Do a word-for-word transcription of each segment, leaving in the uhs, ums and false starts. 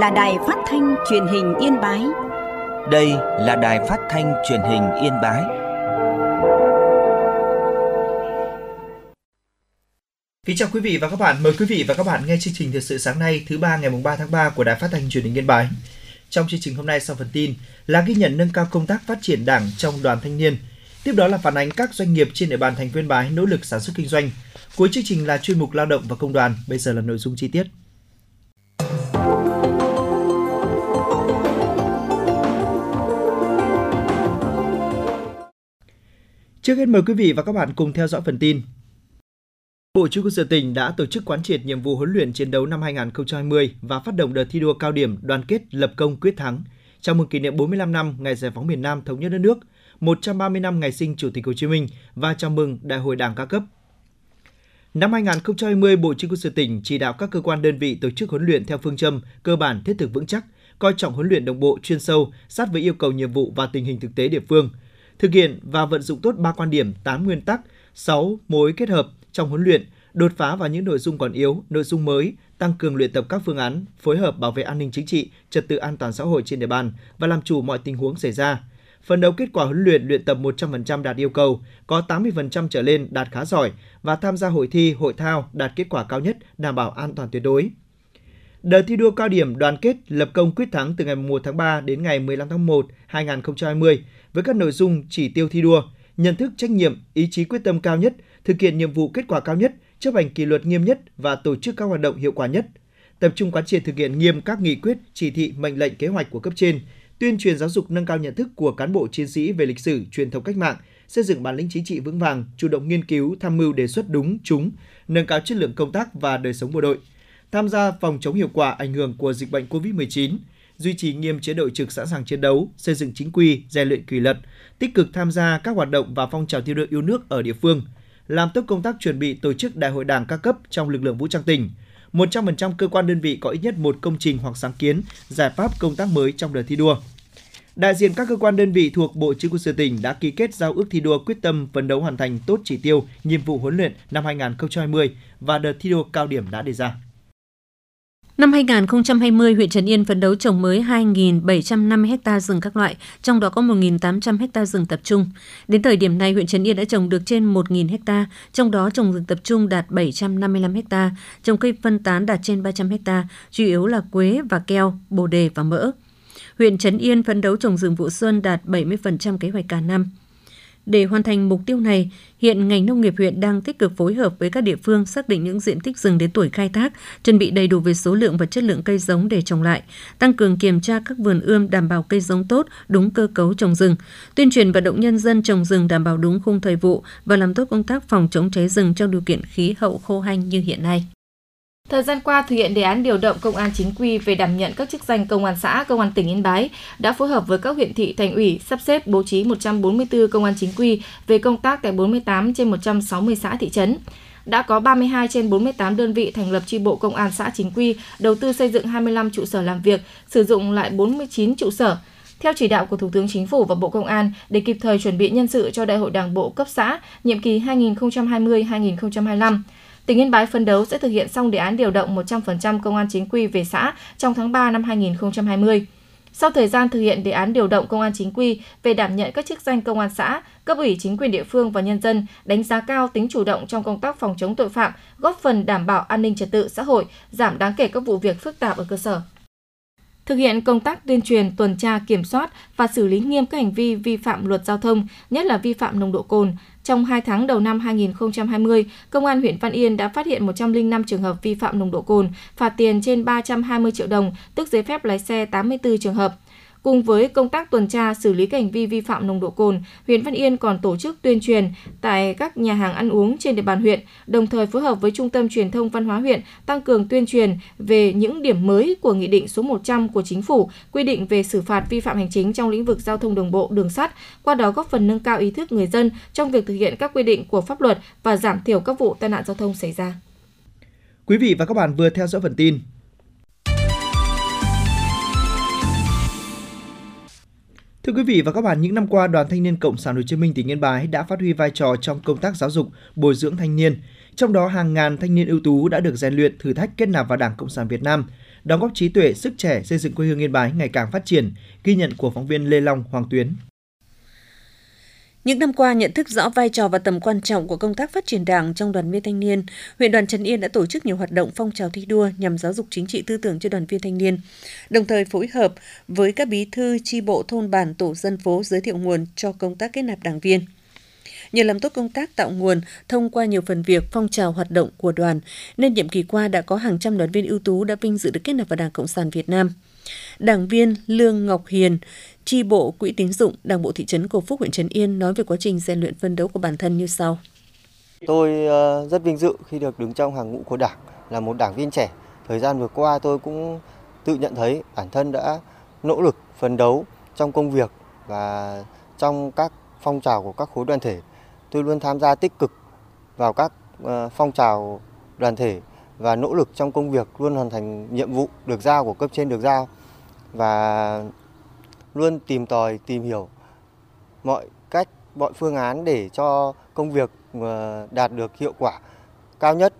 là Đài Phát thanh Truyền hình Yên Bái. Đây là Đài Phát thanh Truyền hình Yên Bái. Kính chào quý vị và các bạn, mời quý vị và các bạn nghe chương trình Thời sự sáng nay thứ ba ngày ba tháng ba của Đài Phát thanh Truyền hình Yên Bái. Trong chương trình hôm nay, sau phần tin là ghi nhận nâng cao công tác phát triển Đảng trong đoàn thanh niên. Tiếp đó là phản ánh các doanh nghiệp trên địa bàn thành phố Yên Bái nỗ lực sản xuất kinh doanh. Cuối chương trình là chuyên mục lao động và công đoàn. Bây giờ là nội dung chi tiết. Trước hết mời quý vị và các bạn cùng theo dõi phần tin. Bộ Chỉ huy quân sự tỉnh đã tổ chức quán triệt nhiệm vụ huấn luyện chiến đấu năm hai không hai không và phát động đợt thi đua cao điểm đoàn kết lập công quyết thắng chào mừng kỷ niệm bốn mươi lăm năm ngày giải phóng miền Nam thống nhất đất nước, một trăm ba mươi năm ngày sinh Chủ tịch Hồ Chí Minh và chào mừng Đại hội Đảng các cấp. Năm hai không hai không, Bộ Chỉ huy quân sự tỉnh chỉ đạo các cơ quan đơn vị tổ chức huấn luyện theo phương châm cơ bản, thiết thực, vững chắc, coi trọng huấn luyện đồng bộ, chuyên sâu, sát với yêu cầu nhiệm vụ và tình hình thực tế địa phương, thực hiện và vận dụng tốt ba quan điểm, tám nguyên tắc, sáu mối kết hợp trong huấn luyện, đột phá vào những nội dung còn yếu, nội dung mới, tăng cường luyện tập các phương án, phối hợp bảo vệ an ninh chính trị, trật tự an toàn xã hội trên địa bàn và làm chủ mọi tình huống xảy ra. Phấn đấu kết quả huấn luyện luyện tập một trăm phần trăm đạt yêu cầu, có tám mươi phần trăm trở lên đạt khá giỏi và tham gia hội thi, hội thao đạt kết quả cao nhất, đảm bảo an toàn tuyệt đối. Đợt thi đua cao điểm đoàn kết lập công quyết thắng từ ngày một tháng ba đến ngày mười lăm tháng một năm hai không hai không với các nội dung chỉ tiêu thi đua, nhận thức trách nhiệm, ý chí quyết tâm cao nhất, thực hiện nhiệm vụ kết quả cao nhất, chấp hành kỷ luật nghiêm nhất và tổ chức các hoạt động hiệu quả nhất. Tập trung quán triệt thực hiện nghiêm các nghị quyết, chỉ thị, mệnh lệnh, kế hoạch của cấp trên, tuyên truyền giáo dục nâng cao nhận thức của cán bộ chiến sĩ về lịch sử, truyền thống cách mạng, xây dựng bản lĩnh chính trị vững vàng, chủ động nghiên cứu, tham mưu đề xuất đúng, trúng, nâng cao chất lượng công tác và đời sống bộ đội. Tham gia phòng chống hiệu quả ảnh hưởng của dịch bệnh covid mười chín, duy trì nghiêm chế độ trực sẵn sàng chiến đấu, xây dựng chính quy, rèn luyện kỷ luật, tích cực tham gia các hoạt động và phong trào thi đua yêu nước ở địa phương, làm tốt công tác chuẩn bị tổ chức Đại hội Đảng các cấp trong lực lượng vũ trang tỉnh. một trăm phần trăm cơ quan đơn vị có ít nhất một công trình hoặc sáng kiến, giải pháp công tác mới trong đợt thi đua. Đại diện các cơ quan đơn vị thuộc Bộ Chỉ huy quân sự tỉnh đã ký kết giao ước thi đua quyết tâm phấn đấu hoàn thành tốt chỉ tiêu, nhiệm vụ huấn luyện năm hai không hai không và đợt thi đua cao điểm đã đề ra. Năm hai không hai không, huyện Trấn Yên phấn đấu trồng mới hai nghìn bảy trăm năm mươi ha rừng các loại, trong đó có một nghìn tám trăm ha rừng tập trung. Đến thời điểm này, huyện Trấn Yên đã trồng được trên một nghìn ha, trong đó trồng rừng tập trung đạt bảy trăm năm mươi lăm ha, trồng cây phân tán đạt trên ba trăm ha, chủ yếu là quế và keo, bồ đề và mỡ. Huyện Trấn Yên phấn đấu trồng rừng vụ xuân đạt bảy mươi phần trăm kế hoạch cả năm. Để hoàn thành mục tiêu này, hiện ngành nông nghiệp huyện đang tích cực phối hợp với các địa phương xác định những diện tích rừng đến tuổi khai thác, chuẩn bị đầy đủ về số lượng và chất lượng cây giống để trồng lại, tăng cường kiểm tra các vườn ươm đảm bảo cây giống tốt, đúng cơ cấu trồng rừng, tuyên truyền vận động nhân dân trồng rừng đảm bảo đúng khung thời vụ và làm tốt công tác phòng chống cháy rừng trong điều kiện khí hậu khô hanh như hiện nay. Thời gian qua, thực hiện đề án điều động công an chính quy về đảm nhận các chức danh công an xã, công an tỉnh Yên Bái đã phối hợp với các huyện thị, thành ủy sắp xếp bố trí một trăm bốn mươi tư công an chính quy về công tác tại bốn mươi tám trên một trăm sáu mươi xã thị trấn. Đã có ba mươi hai trên bốn mươi tám đơn vị thành lập chi bộ công an xã chính quy, đầu tư xây dựng hai mươi lăm trụ sở làm việc, sử dụng lại bốn mươi chín trụ sở. Theo chỉ đạo của Thủ tướng Chính phủ và Bộ Công an, để kịp thời chuẩn bị nhân sự cho Đại hội Đảng bộ cấp xã nhiệm kỳ hai không hai không đến hai không hai lăm. Tỉnh Yên Bái phấn đấu sẽ thực hiện xong đề án điều động một trăm phần trăm công an chính quy về xã trong tháng ba năm hai không hai không. Sau thời gian thực hiện đề án điều động công an chính quy về đảm nhận các chức danh công an xã, cấp ủy chính quyền địa phương và nhân dân đánh giá cao tính chủ động trong công tác phòng chống tội phạm, góp phần đảm bảo an ninh trật tự xã hội, giảm đáng kể các vụ việc phức tạp ở cơ sở. Thực hiện công tác tuyên truyền, tuần tra, kiểm soát và xử lý nghiêm các hành vi vi phạm luật giao thông, nhất là vi phạm nồng độ cồn. Trong hai tháng đầu năm hai không hai không, Công an huyện Văn Yên đã phát hiện một trăm lẻ năm trường hợp vi phạm nồng độ cồn, phạt tiền trên ba trăm hai mươi triệu đồng, tước giấy phép lái xe tám mươi tư trường hợp. Cùng với công tác tuần tra xử lý các hành vi vi phạm nồng độ cồn, huyện Văn Yên còn tổ chức tuyên truyền tại các nhà hàng ăn uống trên địa bàn huyện, đồng thời phối hợp với Trung tâm Truyền thông Văn hóa huyện tăng cường tuyên truyền về những điểm mới của Nghị định số một trăm của Chính phủ quy định về xử phạt vi phạm hành chính trong lĩnh vực giao thông đường bộ, đường sắt, qua đó góp phần nâng cao ý thức người dân trong việc thực hiện các quy định của pháp luật và giảm thiểu các vụ tai nạn giao thông xảy ra. Quý vị và các bạn vừa theo dõi phần tin. Thưa quý vị và các bạn, những năm qua, Đoàn Thanh niên Cộng sản Hồ Chí Minh tỉnh Yên Bái đã phát huy vai trò trong công tác giáo dục, bồi dưỡng thanh niên. Trong đó, hàng ngàn thanh niên ưu tú đã được rèn luyện, thử thách kết nạp vào Đảng Cộng sản Việt Nam, đóng góp trí tuệ, sức trẻ xây dựng quê hương Yên Bái ngày càng phát triển. Ghi nhận của phóng viên Lê Long, Hoàng Tuyến. Những năm qua, nhận thức rõ vai trò và tầm quan trọng của công tác phát triển Đảng trong đoàn viên thanh niên, huyện đoàn Trấn Yên đã tổ chức nhiều hoạt động phong trào thi đua nhằm giáo dục chính trị tư tưởng cho đoàn viên thanh niên, đồng thời phối hợp với các bí thư chi bộ thôn bản, tổ dân phố giới thiệu nguồn cho công tác kết nạp đảng viên. Nhờ làm tốt công tác tạo nguồn thông qua nhiều phần việc phong trào hoạt động của đoàn, nên nhiệm kỳ qua đã có hàng trăm đoàn viên ưu tú đã vinh dự được kết nạp vào Đảng Cộng sản Việt Nam. Đảng viên Lương Ngọc Hiền, chi bộ Quỹ tín dụng Đảng bộ thị trấn Cầu Phúc, huyện Trấn Yên nói về quá trình rèn luyện phấn đấu của bản thân như sau. Tôi rất vinh dự khi được đứng trong hàng ngũ của Đảng, là một đảng viên trẻ. Thời gian vừa qua tôi cũng tự nhận thấy bản thân đã nỗ lực phấn đấu trong công việc và trong các phong trào của các khối đoàn thể. Tôi luôn tham gia tích cực vào các phong trào đoàn thể và nỗ lực trong công việc, luôn hoàn thành nhiệm vụ được giao của cấp trên được giao và luôn tìm tòi, tìm hiểu mọi cách, mọi phương án để cho công việc đạt được hiệu quả cao nhất.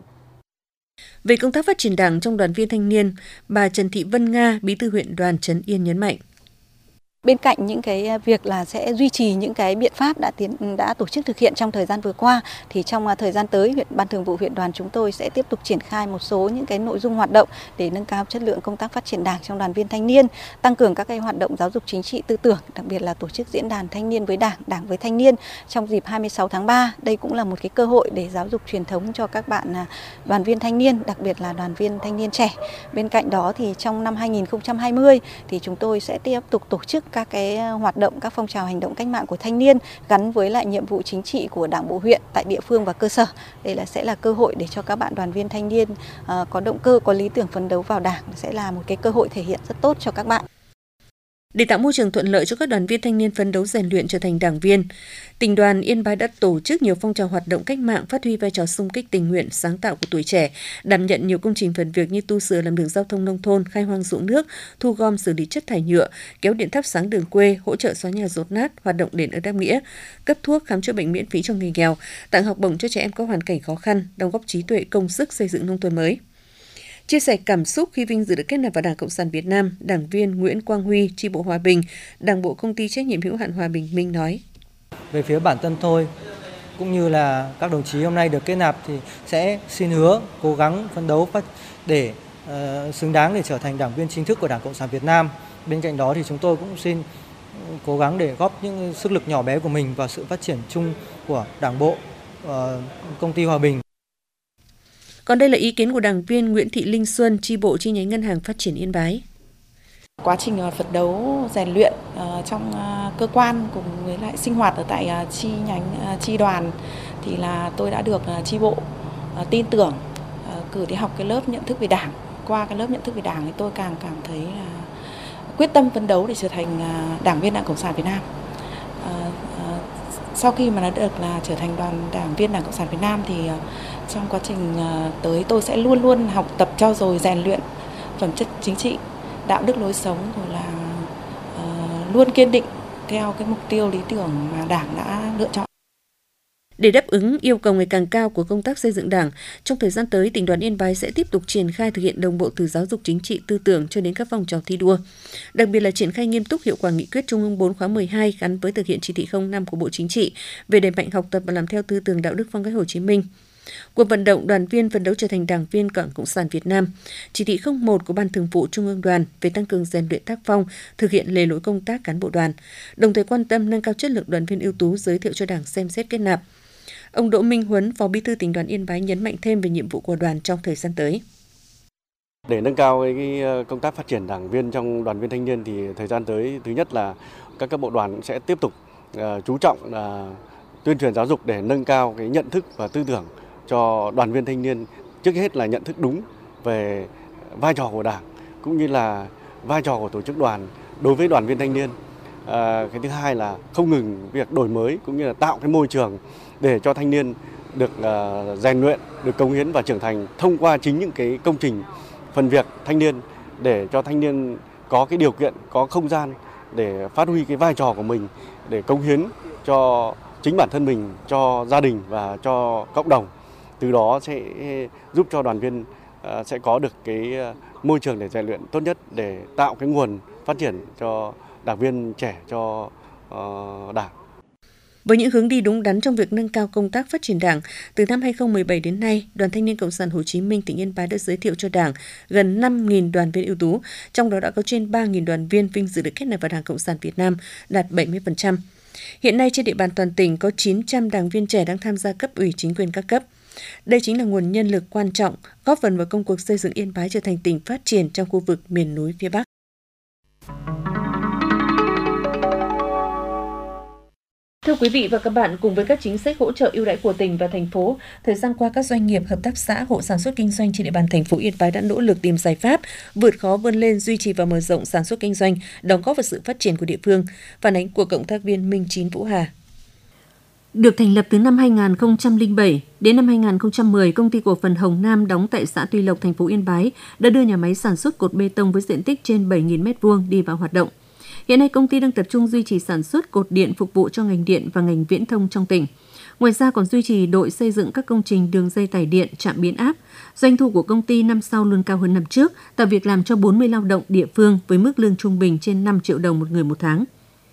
Về công tác phát triển Đảng trong đoàn viên thanh niên, bà Trần Thị Vân Nga, Bí thư huyện đoàn Trấn Yên nhấn mạnh. Bên cạnh những cái việc là sẽ duy trì những cái biện pháp đã tiến đã tổ chức thực hiện trong thời gian vừa qua, thì trong thời gian tới, huyện Ban Thường vụ huyện đoàn chúng tôi sẽ tiếp tục triển khai một số những cái nội dung hoạt động để nâng cao chất lượng công tác phát triển Đảng trong đoàn viên thanh niên, tăng cường các cái hoạt động giáo dục chính trị tư tưởng, đặc biệt là tổ chức diễn đàn thanh niên với Đảng, Đảng với thanh niên trong dịp hai mươi sáu tháng ba. Đây cũng là một cái cơ hội để giáo dục truyền thống cho các bạn đoàn viên thanh niên, đặc biệt là đoàn viên thanh niên trẻ. Bên cạnh đó thì trong năm hai nghìn không trăm hai mươi thì chúng tôi sẽ tiếp tục tổ chức các cái hoạt động, các phong trào hành động cách mạng của thanh niên gắn với lại nhiệm vụ chính trị của Đảng bộ huyện tại địa phương và cơ sở. Đây là sẽ là cơ hội để cho các bạn đoàn viên thanh niên uh, có động cơ, có lý tưởng phấn đấu vào Đảng, sẽ là một cái cơ hội thể hiện rất tốt cho các bạn. Để tạo môi trường thuận lợi cho các đoàn viên thanh niên phấn đấu rèn luyện trở thành đảng viên, Tỉnh đoàn Yên Bái đã tổ chức nhiều phong trào hoạt động cách mạng, phát huy vai trò xung kích tình nguyện, sáng tạo của tuổi trẻ, đảm nhận nhiều công trình phần việc như tu sửa làm đường giao thông nông thôn, khai hoang ruộng nước, thu gom xử lý chất thải nhựa, kéo điện thắp sáng đường quê, hỗ trợ xóa nhà dột nát, hoạt động đền ơn đáp nghĩa, cấp thuốc khám chữa bệnh miễn phí cho người nghèo, tặng học bổng cho trẻ em có hoàn cảnh khó khăn, đóng góp trí tuệ công sức xây dựng nông thôn mới. Chia sẻ cảm xúc khi vinh dự được kết nạp vào Đảng Cộng sản Việt Nam, đảng viên Nguyễn Quang Huy, chi bộ Hòa Bình, Đảng bộ Công ty trách nhiệm hữu hạn Hòa Bình Minh nói: Về phía bản thân tôi, cũng như là các đồng chí hôm nay được kết nạp thì sẽ xin hứa cố gắng phấn đấu để uh, xứng đáng để trở thành đảng viên chính thức của Đảng Cộng sản Việt Nam. Bên cạnh đó thì chúng tôi cũng xin cố gắng để góp những sức lực nhỏ bé của mình vào sự phát triển chung của Đảng bộ uh, Công ty Hòa Bình. Còn đây là ý kiến của đảng viên Nguyễn Thị Linh Xuân, chi bộ chi nhánh Ngân hàng Phát triển Yên Bái. Quá trình phấn đấu rèn luyện uh, trong uh, cơ quan cùng với lại sinh hoạt ở tại uh, chi nhánh uh, chi đoàn thì là tôi đã được uh, chi bộ uh, tin tưởng uh, cử đi học cái lớp nhận thức về Đảng. Qua cái lớp nhận thức về Đảng thì tôi càng cảm thấy uh, quyết tâm phấn đấu để trở thành uh, đảng viên Đảng Cộng sản Việt Nam. Uh, uh, sau khi mà đã được là trở thành đoàn đảng viên Đảng Cộng sản Việt Nam thì uh, trong quá trình uh, tới tôi sẽ luôn luôn học tập, trau dồi, rèn luyện phẩm chất chính trị, đạo đức lối sống, rồi là uh, luôn kiên định theo cái mục tiêu lý tưởng mà Đảng đã lựa chọn. Để đáp ứng yêu cầu ngày càng cao của công tác xây dựng Đảng, trong thời gian tới, Tỉnh đoàn Yên Bái sẽ tiếp tục triển khai thực hiện đồng bộ từ giáo dục chính trị tư tưởng cho đến các phong trào thi đua. Đặc biệt là triển khai nghiêm túc hiệu quả nghị quyết Trung ương bốn khóa mười hai gắn với thực hiện chỉ thị không năm của Bộ Chính trị về đẩy mạnh học tập và làm theo tư tưởng đạo đức phong cách Hồ Chí Minh. Cuộc vận động đoàn viên phấn đấu trở thành đảng viên Đảng Cộng sản Việt Nam, chỉ thị không một của Ban Thường vụ Trung ương Đoàn về tăng cường rèn luyện tác phong, thực hiện lề lối công tác cán bộ đoàn, đồng thời quan tâm nâng cao chất lượng đoàn viên ưu tú giới thiệu cho Đảng xem xét kết nạp. Ông Đỗ Minh Huấn, Phó Bí thư Tỉnh đoàn Yên Bái nhấn mạnh thêm về nhiệm vụ của đoàn trong thời gian tới. Để nâng cao cái công tác phát triển đảng viên trong đoàn viên thanh niên thì thời gian tới, thứ nhất là các cấp bộ đoàn sẽ tiếp tục chú trọng là tuyên truyền giáo dục để nâng cao cái nhận thức và tư tưởng cho đoàn viên thanh niên. Trước hết là nhận thức đúng về vai trò của Đảng cũng như là vai trò của tổ chức đoàn đối với đoàn viên thanh niên. À, cái thứ hai là không ngừng việc đổi mới cũng như là tạo cái môi trường để cho thanh niên được uh, rèn luyện, được cống hiến và trưởng thành thông qua chính những cái công trình phần việc thanh niên, để cho thanh niên có cái điều kiện, có không gian để phát huy cái vai trò của mình, để cống hiến cho chính bản thân mình, cho gia đình và cho cộng đồng. Từ đó sẽ giúp cho đoàn viên uh, sẽ có được cái môi trường để rèn luyện tốt nhất để tạo cái nguồn phát triển cho đảng viên trẻ, cho uh, Đảng. Với những hướng đi đúng đắn trong việc nâng cao công tác phát triển Đảng, từ năm hai không một bảy đến nay, Đoàn Thanh niên Cộng sản Hồ Chí Minh tỉnh Yên Bái đã giới thiệu cho Đảng gần năm nghìn đoàn viên ưu tú, trong đó đã có trên ba nghìn đoàn viên vinh dự được kết nạp vào Đảng Cộng sản Việt Nam, đạt bảy mươi phần trăm. Hiện nay trên địa bàn toàn tỉnh có chín trăm đảng viên trẻ đang tham gia cấp ủy chính quyền các cấp. Đây chính là nguồn nhân lực quan trọng, góp phần vào công cuộc xây dựng Yên Bái trở thành tỉnh phát triển trong khu vực miền núi phía Bắc. Thưa quý vị và các bạn, cùng với các chính sách hỗ trợ ưu đãi của tỉnh và thành phố, thời gian qua các doanh nghiệp, hợp tác xã, hộ sản xuất kinh doanh trên địa bàn thành phố Yên Bái đã nỗ lực tìm giải pháp, vượt khó vươn lên, duy trì và mở rộng sản xuất kinh doanh, đóng góp vào sự phát triển của địa phương. Phản ánh của cộng tác viên Minh Chín Vũ Hà. Được thành lập từ năm hai không không bảy đến năm hai không một không, công ty cổ phần Hồng Nam đóng tại xã Tuy Lộc, thành phố Yên Bái đã đưa nhà máy sản xuất cột bê tông với diện tích trên bảy nghìn mét vuông đi vào hoạt động. Hiện nay, công ty đang tập trung duy trì sản xuất cột điện phục vụ cho ngành điện và ngành viễn thông trong tỉnh. Ngoài ra còn duy trì đội xây dựng các công trình đường dây tải điện, trạm biến áp. Doanh thu của công ty năm sau luôn cao hơn năm trước, tạo việc làm cho bốn mươi lao động địa phương với mức lương trung bình trên năm triệu đồng một người một tháng.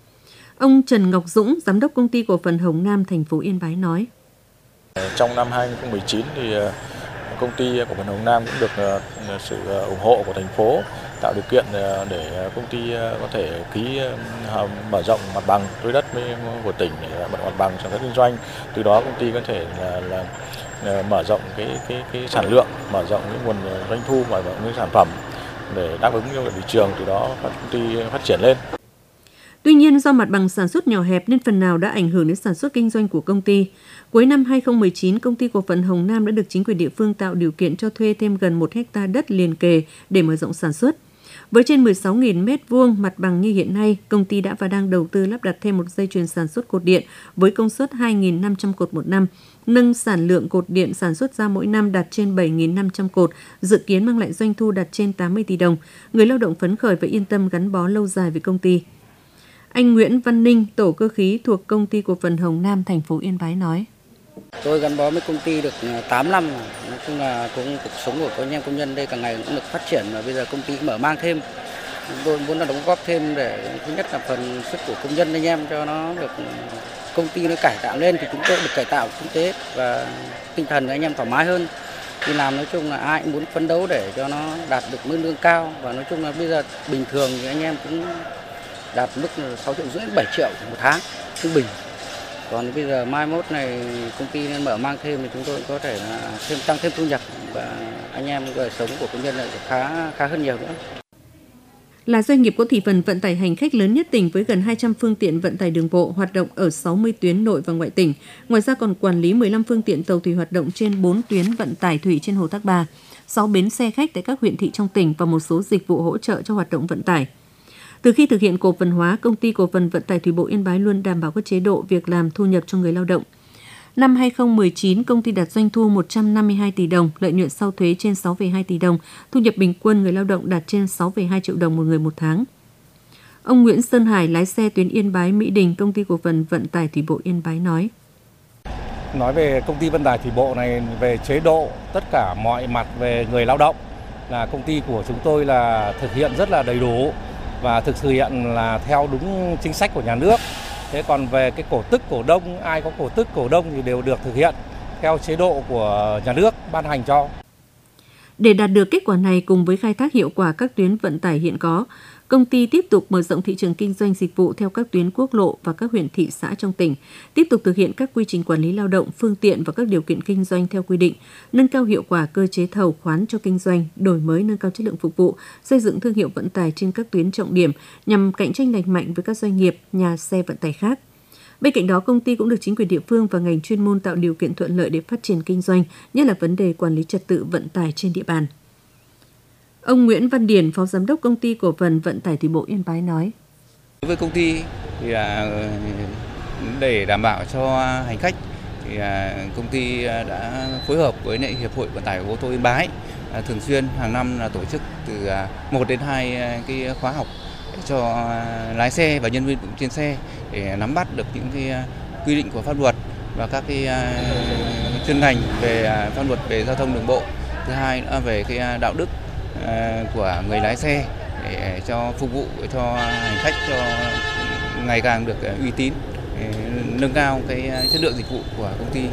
Ông Trần Ngọc Dũng, giám đốc công ty cổ phần Hồng Nam, thành phố Yên Bái nói: Trong năm hai không một chín thì công ty cổ phần Hồng Nam cũng được sự ủng hộ của thành phố, tạo điều kiện để công ty có thể ký mở rộng mặt bằng thuê đất của tỉnh để mặt bằng sản xuất kinh doanh. Từ đó công ty có thể là, là mở rộng cái cái cái sản lượng, mở rộng cái nguồn doanh thu, mở rộng cái sản phẩm để đáp ứng cho thị trường, từ đó công ty phát triển lên. Tuy nhiên, do mặt bằng sản xuất nhỏ hẹp nên phần nào đã ảnh hưởng đến sản xuất kinh doanh của công ty. Cuối năm hai không một chín, công ty cổ phần Hồng Nam đã được chính quyền địa phương tạo điều kiện cho thuê thêm gần một héc ta đất liền kề để mở rộng sản xuất. Với trên mười sáu nghìn mét vuông mặt bằng như hiện nay, công ty đã và đang đầu tư lắp đặt thêm một dây chuyền sản xuất cột điện với công suất hai nghìn năm trăm cột một năm, nâng sản lượng cột điện sản xuất ra mỗi năm đạt trên bảy nghìn năm trăm cột, dự kiến mang lại doanh thu đạt trên tám mươi tỷ đồng. Người lao động phấn khởi và yên tâm gắn bó lâu dài với công ty. Anh Nguyễn Văn Ninh, tổ cơ khí thuộc công ty cổ phần Hồng Nam, thành phố Yên Bái nói: Tôi gắn bó với công ty được tám năm, nói chung là cũng cuộc sống của anh em công nhân đây càng ngày cũng được phát triển, và bây giờ công ty mở mang thêm. Tôi muốn là đóng góp thêm để thứ nhất là phần sức của công nhân anh em cho nó được, công ty nó cải tạo lên thì chúng tôi được cải tạo kinh tế và tinh thần anh em thoải mái hơn. Đi làm nói chung là ai cũng muốn phấn đấu để cho nó đạt được mức lương cao, và nói chung là bây giờ bình thường thì anh em cũng đạt mức sáu triệu rưỡi đến bảy triệu một tháng trung bình. Còn bây giờ mai mốt này công ty nên mở mang thêm thì chúng tôi có thể là thêm tăng thêm thu nhập, và anh em đời sống của công nhân lại khá khá hơn nhiều nữa. Là doanh nghiệp có thị phần vận tải hành khách lớn nhất tỉnh với gần hai trăm phương tiện vận tải đường bộ hoạt động ở sáu mươi tuyến nội và ngoại tỉnh. Ngoài ra còn quản lý mười lăm phương tiện tàu thủy hoạt động trên bốn tuyến vận tải thủy trên hồ Thác Bà, sáu bến xe khách tại các huyện thị trong tỉnh và một số dịch vụ hỗ trợ cho hoạt động vận tải. Từ khi thực hiện cổ phần hóa, công ty cổ phần vận tải thủy bộ Yên Bái luôn đảm bảo các chế độ việc làm, thu nhập cho người lao động. Năm hai không một chín, công ty đạt doanh thu một trăm năm mươi hai tỷ đồng, lợi nhuận sau thuế trên sáu phẩy hai tỷ đồng, thu nhập bình quân người lao động đạt trên sáu phẩy hai triệu đồng một người một tháng. Ông Nguyễn Sơn Hải, lái xe tuyến Yên Bái Mỹ Đình, công ty cổ phần vận tải thủy bộ Yên Bái nói: Nói về công ty vận tải thủy bộ này, về chế độ, tất cả mọi mặt về người lao động là công ty của chúng tôi là thực hiện rất là đầy đủ và thực hiện là theo đúng chính sách của nhà nước. Thế còn về cái cổ tức cổ đông, ai có cổ tức cổ đông thì đều được thực hiện theo chế độ của nhà nước ban hành cho. Để đạt được kết quả này cùng với khai thác hiệu quả các tuyến vận tải hiện có, công ty tiếp tục mở rộng thị trường kinh doanh dịch vụ theo các tuyến quốc lộ và các huyện thị xã trong tỉnh, tiếp tục thực hiện các quy trình quản lý lao động, phương tiện và các điều kiện kinh doanh theo quy định, nâng cao hiệu quả cơ chế thầu khoán cho kinh doanh, đổi mới nâng cao chất lượng phục vụ, xây dựng thương hiệu vận tải trên các tuyến trọng điểm nhằm cạnh tranh lành mạnh với các doanh nghiệp, nhà xe vận tải khác. Bên cạnh đó, công ty cũng được chính quyền địa phương và ngành chuyên môn tạo điều kiện thuận lợi để phát triển kinh doanh, nhất là vấn đề quản lý trật tự vận tải trên địa bàn. Ông Nguyễn Văn Điển, Phó Giám đốc Công ty Cổ phần Vận tải Thủy bộ Yên Bái nói: Đối với công ty thì là để đảm bảo cho hành khách thì công ty đã phối hợp với Hiệp hội Vận tải ô tô Yên Bái thường xuyên hàng năm là tổ chức từ một đến hai cái khóa học cho lái xe và nhân viên trên xe để nắm bắt được những cái quy định của pháp luật và các cái chuyên ngành về pháp luật về giao thông đường bộ. Thứ hai là về cái đạo đức của người lái xe để cho phục vụ cho hành khách cho ngày càng được uy tín, nâng cao cái chất lượng dịch vụ của công ty.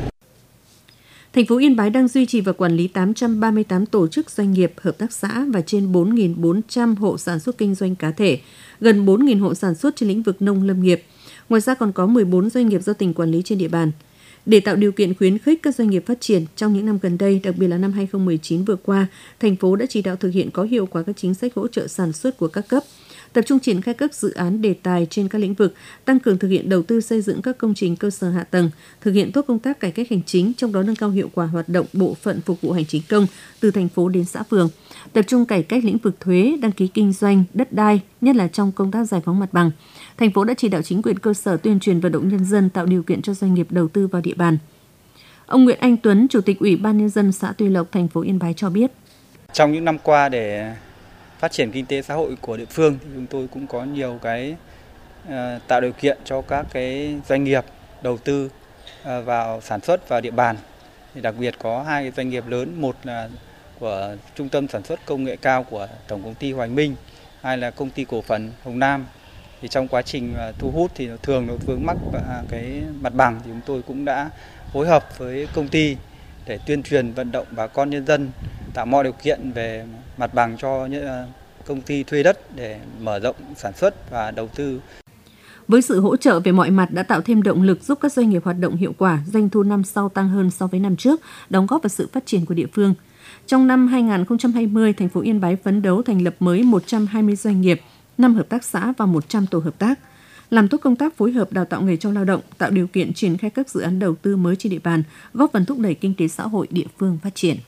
Thành phố Yên Bái đang duy trì và quản lý tám trăm ba mươi tám tổ chức doanh nghiệp, hợp tác xã và trên bốn nghìn bốn trăm hộ sản xuất kinh doanh cá thể, gần bốn nghìn hộ sản xuất trên lĩnh vực nông lâm nghiệp. Ngoài ra còn có mười bốn doanh nghiệp do tỉnh quản lý trên địa bàn. Để tạo điều kiện khuyến khích các doanh nghiệp phát triển, trong những năm gần đây, đặc biệt là năm hai không một chín vừa qua, thành phố đã chỉ đạo thực hiện có hiệu quả các chính sách hỗ trợ sản xuất của các cấp, tập trung triển khai các dự án đề tài trên các lĩnh vực, tăng cường thực hiện đầu tư xây dựng các công trình cơ sở hạ tầng, thực hiện tốt công tác cải cách hành chính, trong đó nâng cao hiệu quả hoạt động bộ phận phục vụ hành chính công từ thành phố đến xã phường, tập trung cải cách lĩnh vực thuế, đăng ký kinh doanh, đất đai, nhất là trong công tác giải phóng mặt bằng. Thành phố đã chỉ đạo chính quyền cơ sở tuyên truyền vận động nhân dân tạo điều kiện cho doanh nghiệp đầu tư vào địa bàn. Ông Nguyễn Anh Tuấn, Chủ tịch Ủy ban Nhân dân xã Tuy Lộc, thành phố Yên Bái cho biết. Trong những năm qua để phát triển kinh tế xã hội của địa phương thì chúng tôi cũng có nhiều cái uh, tạo điều kiện cho các cái doanh nghiệp đầu tư uh, vào sản xuất vào địa bàn. Thì đặc biệt có hai cái doanh nghiệp lớn, một là của Trung tâm Sản xuất Công nghệ cao của Tổng công ty Hoành Minh, hai là Công ty Cổ phần Hồng Nam. Thì trong quá trình uh, thu hút thì thường nó vướng mắc uh, cái mặt bằng thì chúng tôi cũng đã phối hợp với công ty để tuyên truyền vận động bà con nhân dân, tạo mọi điều kiện về mặt bằng cho những công ty thuê đất để mở rộng sản xuất và đầu tư. Với sự hỗ trợ về mọi mặt đã tạo thêm động lực giúp các doanh nghiệp hoạt động hiệu quả, doanh thu năm sau tăng hơn so với năm trước, đóng góp vào sự phát triển của địa phương. Trong năm hai không hai không, thành phố Yên Bái phấn đấu thành lập mới một trăm hai mươi doanh nghiệp, năm hợp tác xã và một trăm tổ hợp tác. Làm tốt công tác phối hợp đào tạo nghề cho lao động, tạo điều kiện triển khai các dự án đầu tư mới trên địa bàn, góp phần thúc đẩy kinh tế xã hội địa phương phát triển.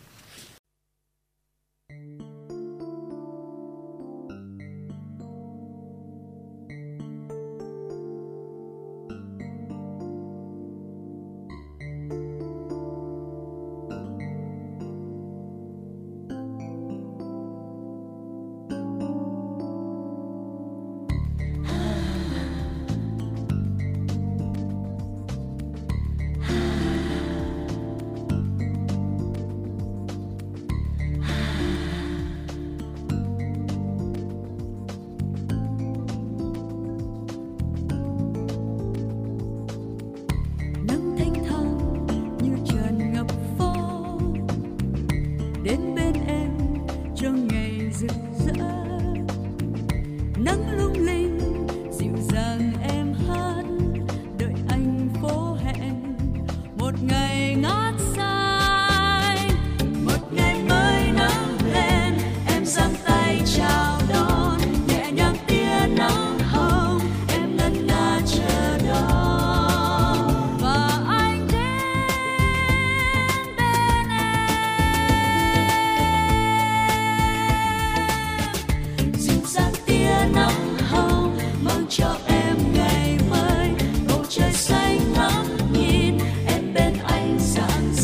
Sáng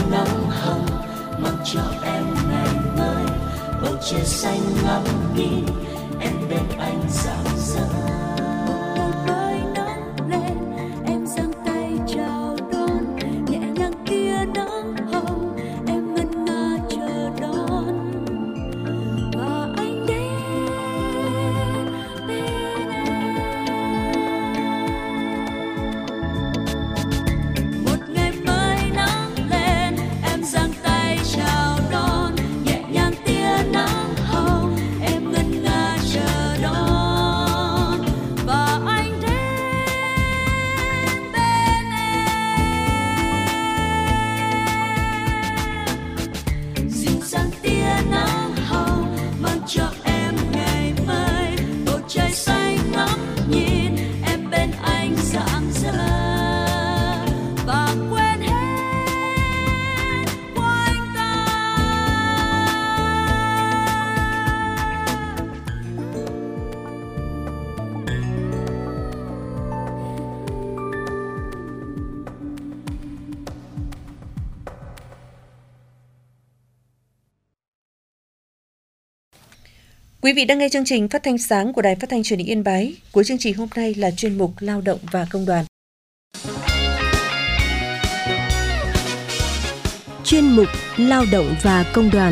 nắng hồng mang cho em ngày mới, bầu trời xanh ngắm nhìn em bên anh rạng rỡ. Quý vị đang nghe chương trình phát thanh sáng của Đài Phát thanh Truyền hình Yên Bái. Cuối chương trình hôm nay là chuyên mục Lao động và Công đoàn. Chuyên mục Lao động và Công đoàn.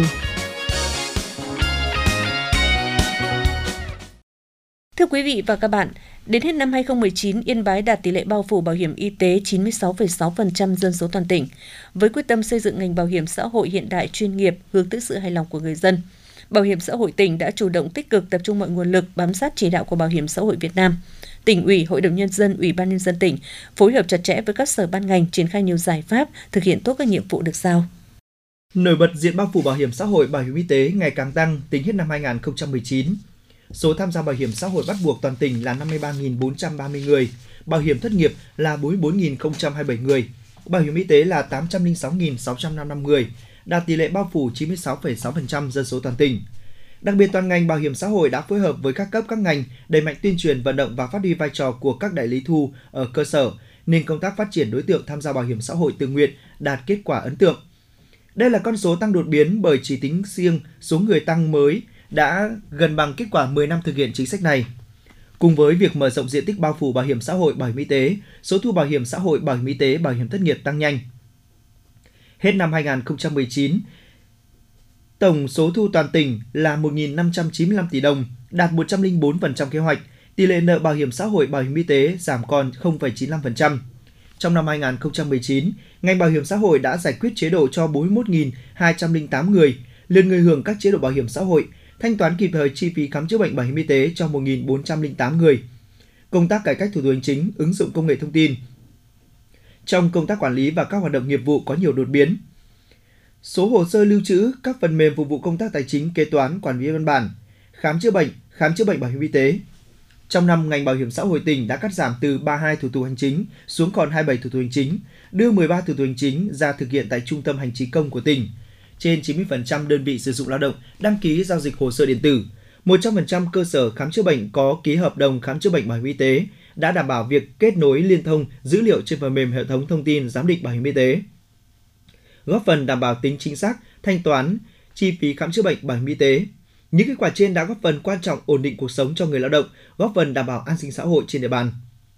Thưa quý vị và các bạn, đến hết năm hai không một chín, Yên Bái đạt tỷ lệ bao phủ bảo hiểm y tế chín mươi sáu phẩy sáu phần trăm dân số toàn tỉnh. Với quyết tâm xây dựng ngành bảo hiểm xã hội hiện đại chuyên nghiệp hướng tới sự hài lòng của người dân, Bảo hiểm xã hội tỉnh đã chủ động tích cực tập trung mọi nguồn lực bám sát chỉ đạo của Bảo hiểm xã hội Việt Nam. Tỉnh ủy, Hội đồng Nhân dân, Ủy ban Nhân dân tỉnh phối hợp chặt chẽ với các sở ban ngành triển khai nhiều giải pháp thực hiện tốt các nhiệm vụ được giao. Nổi bật diện bao phủ bảo hiểm xã hội, bảo hiểm y tế ngày càng tăng tính hết năm hai không một chín. Số tham gia bảo hiểm xã hội bắt buộc toàn tỉnh là năm mươi ba nghìn bốn trăm ba mươi người, bảo hiểm thất nghiệp là bốn mươi bốn nghìn không trăm hai mươi bảy người, bảo hiểm y tế là tám trăm lẻ sáu nghìn sáu trăm năm mươi lăm người, đạt tỷ lệ bao phủ chín mươi sáu phẩy sáu phần trăm dân số toàn tỉnh. Đặc biệt, toàn ngành bảo hiểm xã hội đã phối hợp với các cấp các ngành đẩy mạnh tuyên truyền, vận động và phát huy vai trò của các đại lý thu ở cơ sở, nên công tác phát triển đối tượng tham gia bảo hiểm xã hội tự nguyện đạt kết quả ấn tượng. Đây là con số tăng đột biến bởi chỉ tính riêng số người tăng mới đã gần bằng kết quả mười năm thực hiện chính sách này. Cùng với việc mở rộng diện tích bao phủ bảo hiểm xã hội, bảo hiểm y tế, số thu bảo hiểm xã hội, bảo hiểm y tế, bảo hiểm thất nghiệp tăng nhanh. Hết năm hai không một chín, tổng số thu toàn tỉnh là một nghìn năm trăm chín mươi lăm tỷ đồng, đạt một trăm lẻ bốn phần trăm kế hoạch. Tỷ lệ nợ bảo hiểm xã hội, bảo hiểm y tế giảm còn không phẩy chín mươi lăm phần trăm. Trong năm hai không một chín, ngành bảo hiểm xã hội đã giải quyết chế độ cho bốn mươi mốt nghìn hai trăm lẻ tám người, lượt người hưởng các chế độ bảo hiểm xã hội, thanh toán kịp thời chi phí khám chữa bệnh bảo hiểm y tế cho một nghìn bốn trăm lẻ tám người. Công tác cải cách thủ tục hành chính, ứng dụng công nghệ thông tin. Trong công tác quản lý và các hoạt động nghiệp vụ có nhiều đột biến. Số hồ sơ lưu trữ, các phần mềm phục vụ công tác tài chính, kế toán, quản lý văn bản, khám chữa bệnh, khám chữa bệnh bảo hiểm y tế. Trong năm, ngành bảo hiểm xã hội tỉnh đã cắt giảm từ ba mươi hai thủ tục hành chính xuống còn hai mươi bảy thủ tục hành chính, đưa mười ba thủ tục hành chính ra thực hiện tại trung tâm hành chính công của tỉnh. Trên chín mươi phần trăm đơn vị sử dụng lao động đăng ký giao dịch hồ sơ điện tử. một trăm phần trăm cơ sở khám chữa bệnh có ký hợp đồng khám chữa bệnh bảo hiểm y tế đã đảm bảo việc kết nối liên thông dữ liệu trên phần mềm hệ thống thông tin giám định bảo hiểm y tế, góp phần đảm bảo tính chính xác, thanh toán chi phí khám chữa bệnh bảo hiểm y tế. Những kết quả trên đã góp phần quan trọng ổn định cuộc sống cho người lao động, góp phần đảm bảo an sinh xã hội trên địa bàn.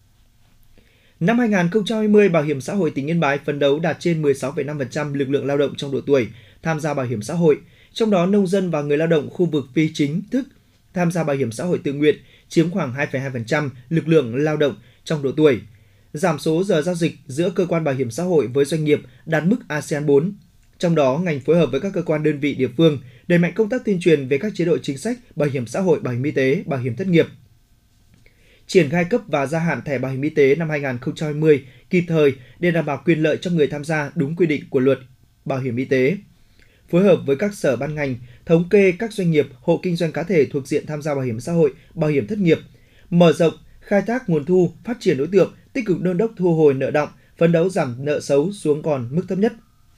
Năm hai không hai không, Bảo hiểm xã hội tỉnh Yên Bái phấn đấu đạt trên mười sáu phẩy năm phần trăm lực lượng lao động trong độ tuổi tham gia bảo hiểm xã hội, trong đó nông dân và người lao động khu vực phi chính thức tham gia bảo hiểm xã hội tự nguyện chiếm khoảng hai phẩy hai phần trăm lực lượng lao động trong độ tuổi. Giảm số giờ giao dịch giữa cơ quan bảo hiểm xã hội với doanh nghiệp đạt mức a sê an bốn. Trong đó, ngành phối hợp với các cơ quan đơn vị địa phương đẩy mạnh công tác tuyên truyền về các chế độ chính sách bảo hiểm xã hội, bảo hiểm y tế, bảo hiểm thất nghiệp. Triển khai cấp và gia hạn thẻ bảo hiểm y tế năm hai không hai không kịp thời để đảm bảo quyền lợi cho người tham gia đúng quy định của luật bảo hiểm y tế. Phối hợp với các sở ban ngành, thống kê các doanh nghiệp, hộ kinh doanh cá thể thuộc diện tham gia bảo hiểm xã hội, bảo hiểm thất nghiệp, mở rộng, khai thác nguồn thu, phát triển đối tượng, tích cực đôn đốc thu hồi nợ đọng, phấn đấu giảm nợ xấu xuống còn mức thấp nhất.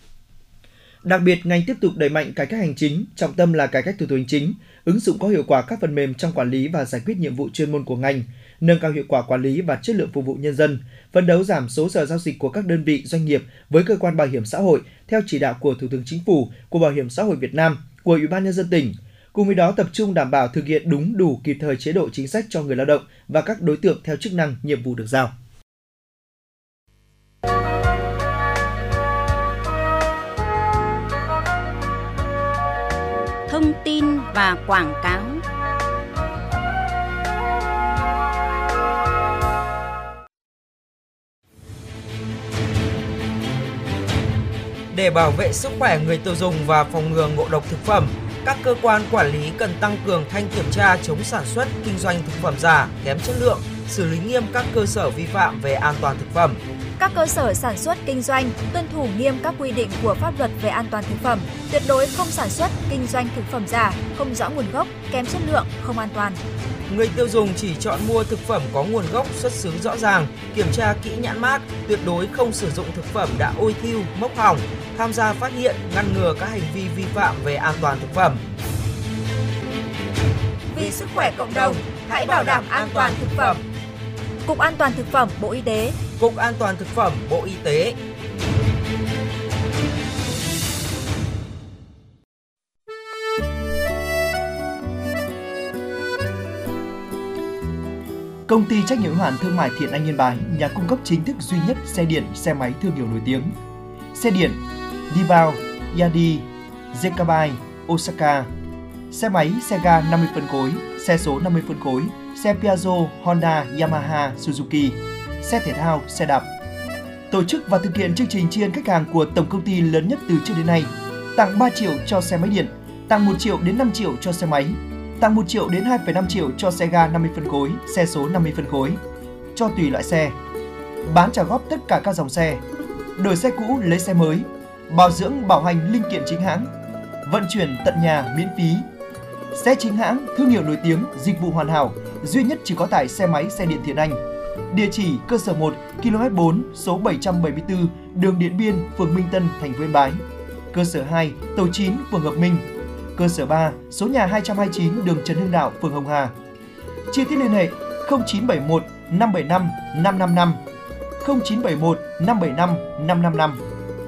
Đặc biệt, ngành tiếp tục đẩy mạnh cải cách hành chính, trọng tâm là cải cách thủ tục hành chính, ứng dụng có hiệu quả các phần mềm trong quản lý và giải quyết nhiệm vụ chuyên môn của ngành, nâng cao hiệu quả quản lý và chất lượng phục vụ nhân dân, phấn đấu giảm số giờ giao dịch của các đơn vị doanh nghiệp với cơ quan bảo hiểm xã hội theo chỉ đạo của Thủ tướng Chính phủ, của Bảo hiểm xã hội Việt Nam, của Ủy ban nhân dân tỉnh. Cùng với đó tập trung đảm bảo thực hiện đúng đủ kịp thời chế độ chính sách cho người lao động và các đối tượng theo chức năng, nhiệm vụ được giao. Thông tin và quảng cáo. Để bảo vệ sức khỏe người tiêu dùng và phòng ngừa ngộ độc thực phẩm, các cơ quan quản lý cần tăng cường thanh kiểm tra chống sản xuất, kinh doanh thực phẩm giả, kém chất lượng, xử lý nghiêm các cơ sở vi phạm về an toàn thực phẩm. Các cơ sở sản xuất, kinh doanh tuân thủ nghiêm các quy định của pháp luật về an toàn thực phẩm, tuyệt đối không sản xuất, kinh doanh thực phẩm giả, không rõ nguồn gốc, kém chất lượng, không an toàn. Người tiêu dùng chỉ chọn mua thực phẩm có nguồn gốc xuất xứ rõ ràng, kiểm tra kỹ nhãn mác, tuyệt đối không sử dụng thực phẩm đã ôi thiu, mốc hỏng, tham gia phát hiện, ngăn ngừa các hành vi vi phạm về an toàn thực phẩm. Vì sức khỏe cộng đồng, hãy bảo đảm an toàn thực phẩm. Cục An toàn thực phẩm Bộ Y tế. Cục An toàn thực phẩm Bộ Y tế. Công ty trách nhiệm hữu hạn thương mại Thiện Anh Yên Bái, nhà cung cấp chính thức duy nhất xe điện, xe máy thương hiệu nổi tiếng. Xe điện Dibao, Yadi, Zekabai, Osaka. Xe máy, xe ga năm mươi phân khối, xe số năm mươi phân khối, xe Piaggio, Honda, Yamaha, Suzuki, xe thể thao, xe đạp. Tổ chức và thực hiện chương trình tri ân khách hàng của tổng công ty lớn nhất từ trước đến nay. Tặng ba triệu cho xe máy điện, tặng một triệu đến năm triệu cho xe máy, tặng một triệu đến hai phẩy năm triệu cho xe ga năm mươi phân khối, xe số năm mươi phân khối, cho tùy loại xe. Bán trả góp tất cả các dòng xe, đổi xe cũ lấy xe mới, bảo dưỡng bảo hành linh kiện chính hãng, vận chuyển tận nhà miễn phí. Xe chính hãng, thương hiệu nổi tiếng, dịch vụ hoàn hảo, duy nhất chỉ có tại xe máy xe điện Thiện Anh. Địa chỉ cơ sở một, ki lô mét bốn, số bảy trăm bảy mươi tư, đường Điện Biên, phường Minh Tân, thành phố Yên Bái. Cơ sở hai, tổ chín, phường Hợp Minh. Cơ sở ba, số nhà hai trăm hai mươi chín, đường Trần Hưng Đạo, phường Hồng Hà. Chi tiết liên hệ không chín bảy một năm bảy năm năm năm năm, không chín bảy một năm bảy năm năm năm năm.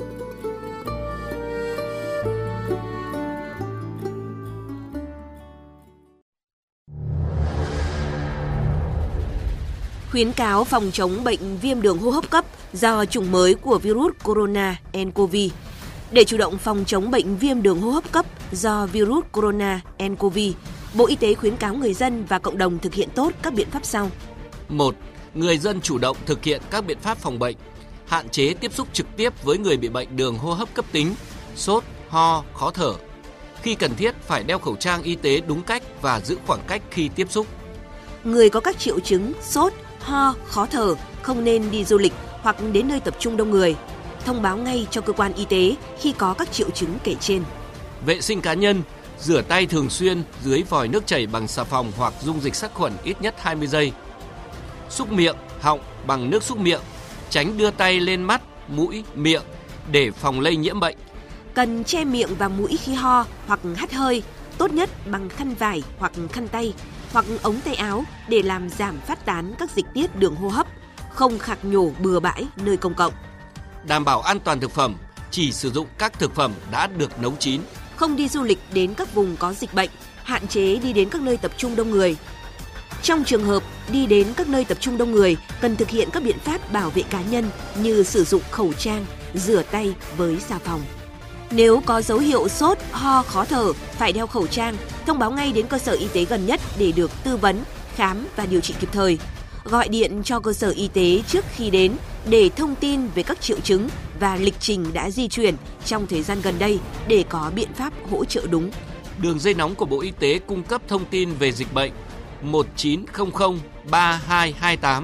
Khuyến cáo phòng chống bệnh viêm đường hô hấp cấp do chủng mới của virus corona nCoV. Để chủ động phòng chống bệnh viêm đường hô hấp cấp do virus corona nCoV, Bộ Y tế khuyến cáo người dân và cộng đồng thực hiện tốt các biện pháp sau. một. Người dân chủ động thực hiện các biện pháp phòng bệnh, hạn chế tiếp xúc trực tiếp với người bị bệnh đường hô hấp cấp tính, sốt, ho, khó thở. Khi cần thiết phải đeo khẩu trang y tế đúng cách và giữ khoảng cách khi tiếp xúc. Người có các triệu chứng sốt, ho, khó thở không nên đi du lịch hoặc đến nơi tập trung đông người. Thông báo ngay cho cơ quan y tế khi có các triệu chứng kể trên. Vệ sinh cá nhân, rửa tay thường xuyên dưới vòi nước chảy bằng xà phòng hoặc dung dịch sát khuẩn ít nhất hai mươi giây. Xúc miệng, họng bằng nước xúc miệng, tránh đưa tay lên mắt, mũi, miệng để phòng lây nhiễm bệnh. Cần che miệng và mũi khi ho hoặc hắt hơi, tốt nhất bằng khăn vải hoặc khăn tay hoặc ống tay áo để làm giảm phát tán các dịch tiết đường hô hấp, không khạc nhổ bừa bãi nơi công cộng. Đảm bảo an toàn thực phẩm, chỉ sử dụng các thực phẩm đã được nấu chín. Không đi du lịch đến các vùng có dịch bệnh, hạn chế đi đến các nơi tập trung đông người. Trong trường hợp đi đến các nơi tập trung đông người, cần thực hiện các biện pháp bảo vệ cá nhân như sử dụng khẩu trang, rửa tay với xà phòng. Nếu có dấu hiệu sốt, ho, khó thở, phải đeo khẩu trang, thông báo ngay đến cơ sở y tế gần nhất để được tư vấn, khám và điều trị kịp thời. Gọi điện cho cơ sở y tế trước khi đến để thông tin về các triệu chứng và lịch trình đã di chuyển trong thời gian gần đây để có biện pháp hỗ trợ đúng. Đường dây nóng của Bộ Y tế cung cấp thông tin về dịch bệnh một chín không không ba hai hai tám.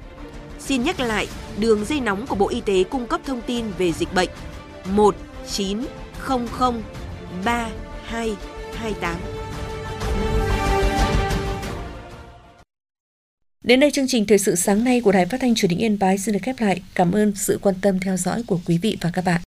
Xin nhắc lại, đường dây nóng của Bộ Y tế cung cấp thông tin về dịch bệnh một chín không không ba hai hai tám. Đến đây chương trình Thời sự sáng nay của Đài Phát thanh Truyền hình Yên Bái xin được khép lại. Cảm ơn sự quan tâm theo dõi của quý vị và các bạn.